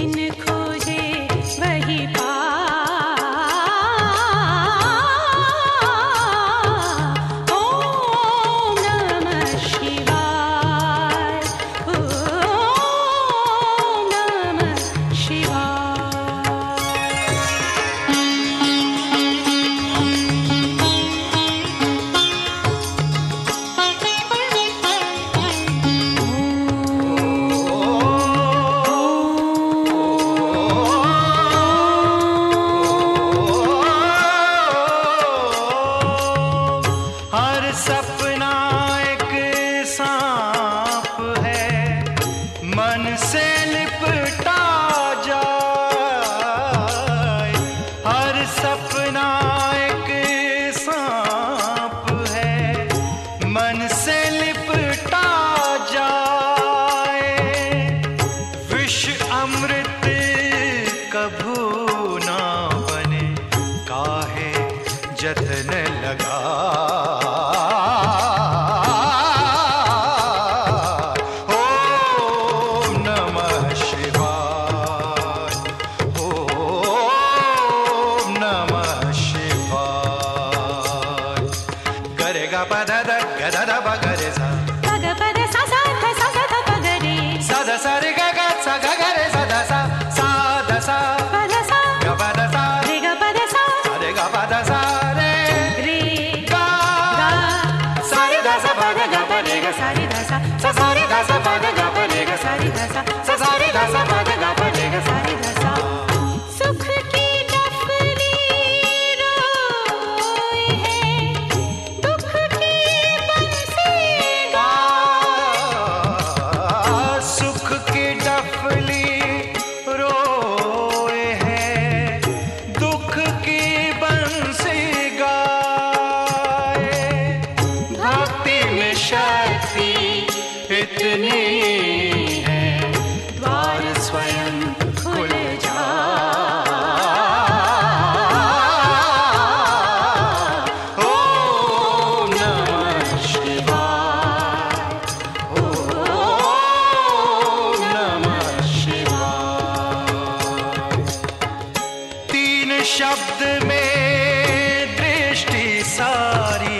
सपना एक सांप है, मन से लिपटा जाए। हर सपना एक सांप है, मन से लिपटा जाए। विष अमृत कभू ना बने, काहे जतन लगा। पद द ग ध ध प ग रे सा ग प द सा सा ध सा ध प ग रे सा ध सा रे ग ग सा ग ग रे सा ध सा सा ध सा प ध सा ग प ध सा रे ग प ध सा रे ग प ध सा रे रे ग सा रे ध सा प ध ग प रे ग सा रे ध सा सा रे ध सा प ध ग प रे ग सा रे ध सा सा रे ध सा प ध ग प रे ग सा रे ध सा। सुख की डफली रोए है, दुख की बंसी गाए। सुख की डफली रोए है, दुख की बंसी गाए। भक्ति में शक्ति इतनी है, द्वार स्वयं खुल जाए। ओम नमः शिवाय, ओम नमः शिवाय। तीन शब्द में दृष्टि सारी